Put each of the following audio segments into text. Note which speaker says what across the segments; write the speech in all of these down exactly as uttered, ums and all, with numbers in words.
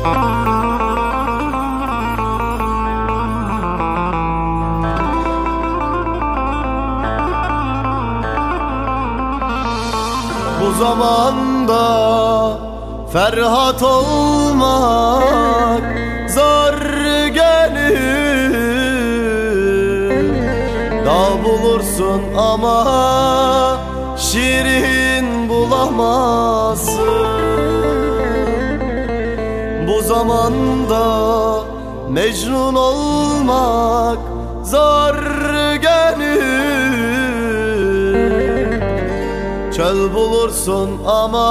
Speaker 1: Bu zamanda Ferhat olmak zor gelir. Dağ bulursun ama şirin bulamazsın. Bu zamanda Mecnun olmak zor gelir. Çöl bulursun ama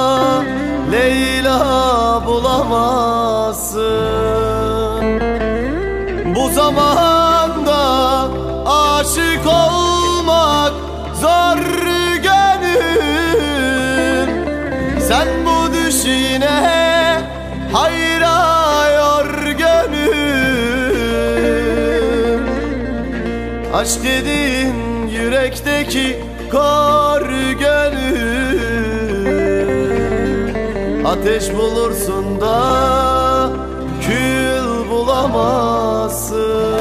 Speaker 1: Leyla bulamazsın. Bu zamanda aşık olmak zor gelir. Sen bu düşine hayrayor gönül. Aşk dediğin yürekteki kor gönül. Ateş bulursun da kül bulamazsın.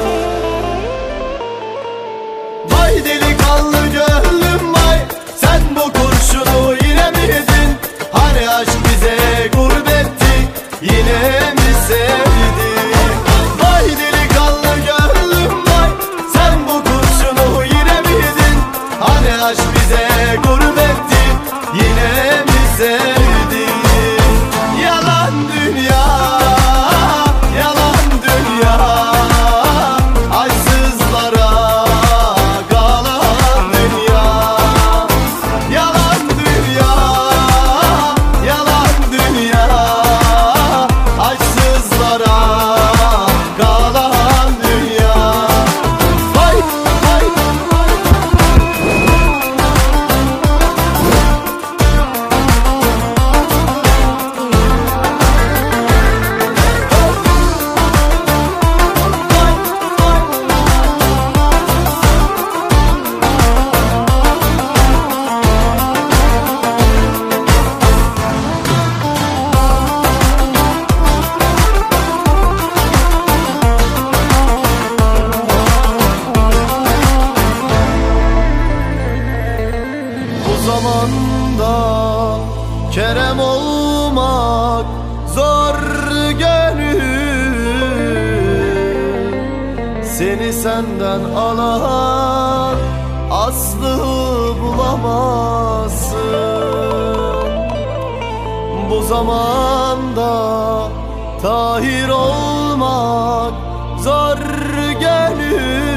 Speaker 1: Vay delikanlı gönlüm vay, sen bu kurşunu yine mi yedin? Hani aşk bize gurbetti, yine mi sevdin? Vay delikanlı gönlüm vay, sen bu kurşunu yine mi yedin? Hani aşk bize gurbetti, yine mi sevdin? Yalan dünya, yalan dünya, aysızlara kalan dünya. Yalan dünya, yalan dünya, aysızlara kalan dünya. Vay vay zamanda kerem olmak zor gönül. Seni senden alan aslı bulamazsın. Bu zamanda tahir olmak zor gönül.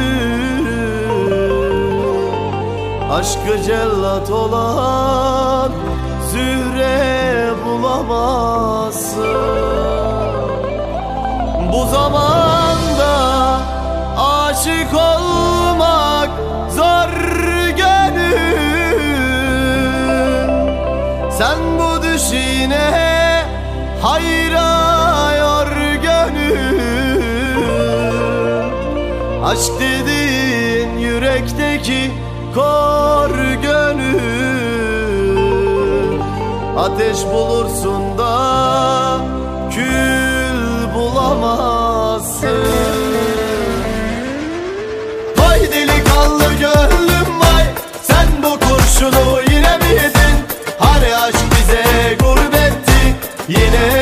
Speaker 1: Aşkı cellat olan Zühre bulamazsın. Bu zamanda aşık olmak zor gönül. Sen bu düşine hayrayor gönül. Aşk dediğin yürekteki kor gönül. Ateş bulursun da kül bulamazsın. Vay delikanlı gönlüm vay, sen bu kurşunu yine mi yedin? Hani aşk bize gurbetti, yine